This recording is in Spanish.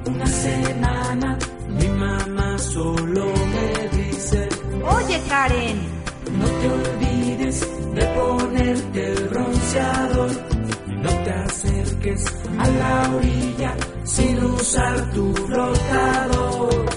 una semana. Mi mamá solo me dice: Oye, Karen, no te olvides de ponerte el bronceador y no te acerques a la orilla sin usar tu flotador.